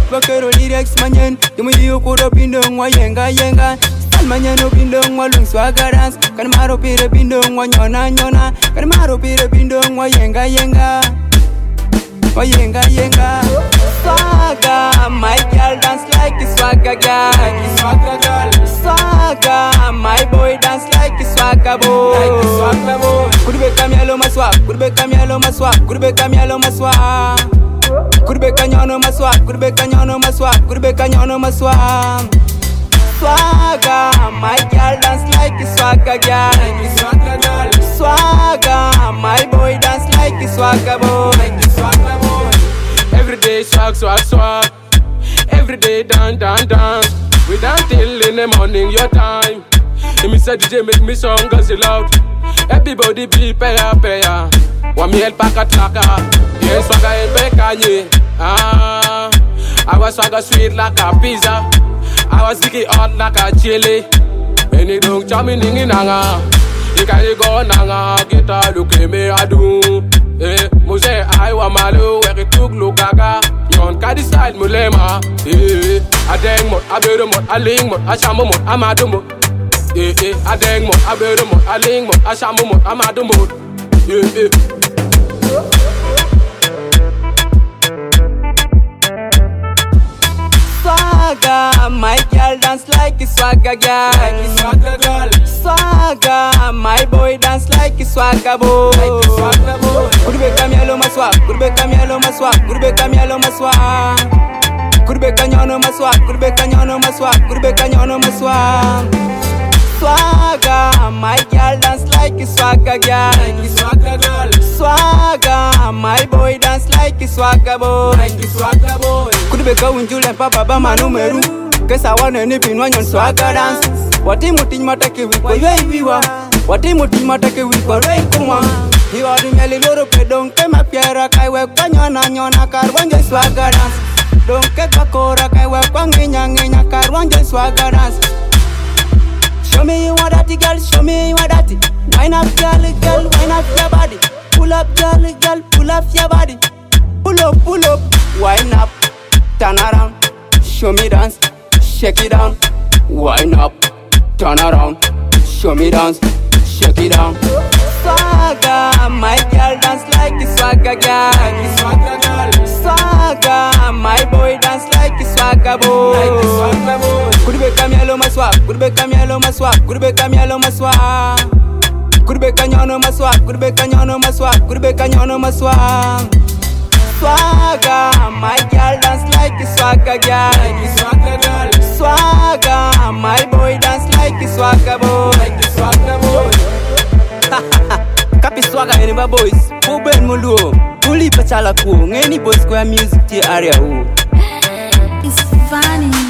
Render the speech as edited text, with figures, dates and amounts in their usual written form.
Bakero lyrics manyen, Yumuyu Kuro Pindong, Wayenga Yenga. Manyano Pindong, Walung Swagarans, Kanmaro Pire Pindong, Wanyona, Kanmaro Pire Pindong, Wayenga Yenga. Wayenga Yenga. Swaga, my girl dance like a swagger girl. Swaga, my boy dance like a swagger boy. Kurbe Kamialo Maswa, Kurbe Kamialo Maswa, Kurbe Kamialo Maswa. Kurbe Kanyano Maswa, Kurbe Kanyano Maswa, Kurbe Kanyano Maswa. Swagger, my girl dance like a swagger girl. Swagger, my boy dance like a swagger boy. Every day swag, swag, swag. Every day dance, dance, dance. We dance till in the morning, your time. Let me say DJ make me song cause you loud. Everybody be paya, paya. Want me help pack a tracker. Yeah, swagger and bekanye. I was swagger sweet like a pizza. I was sticky hot like a chili. Any don't chop me in nanga. You can't go nanga. Get a look at me, I do. Eh, Mose, I want my low, where it took look gaga. Yon kadi side mulema. Eh, I dang mo, I build mo, I ling mo, I shamo mo, I'm a dumo. Eh, I dang mo, I build mo, I ling mo, I shamo mo, I'm a dumo. Eh, Swagger, my girl dance like a swagger girl. Swagger, my boy dance like a swagger boy. Kurbe Kamialo Maswa, Kurbe Kamialo Maswa, Kurbe Kamialo Maswa. Kurbe Kanyano Maswa, Kurbe Kanyano Maswa, Kurbe Kanyano Maswa. Swagger, my girl dance like a swagger girl. Swagger, my boy dance like a swagger boy. Kurbe Kawunjule Papa Bama Numeru. Kesa wane nipin wanyon swagger dance. Wati mutin matake wiko yoi viwa. Wati mutin matake wiko rei kuma. Hiwa dumeli loro pe donke mapiera kaiwe kwa nyona karwanje swagger dance. Donke bakora kaiwe kwa nginya karwanje swagger dance. Show me you want that girl, show me you want that. Wine up girl, wine up your body. Pull up girl, pull up your body. Pull up, wine up, turn around. Show me dance, shake it down. Wine up, turn around. Show me dance, shake it down. Swagger, my girl dance like a swagger girl. Swagger, my boy dance like a swagger boy. Kurbe Kamialo Maswa, Kurbe Kamialo Maswa, Kurbe Kamialo Maswa. Kurbe Kanyano Maswa, Kurbe Kanyano Maswa, Kurbe Kanyano Maswa. Swagger, my girl dance like a swagger girl. Swagger, my boy dance like a swagger boy. Kapi swagger any boys, who ben mulu, who live a chala cool, any boys square music tea area. It's funny.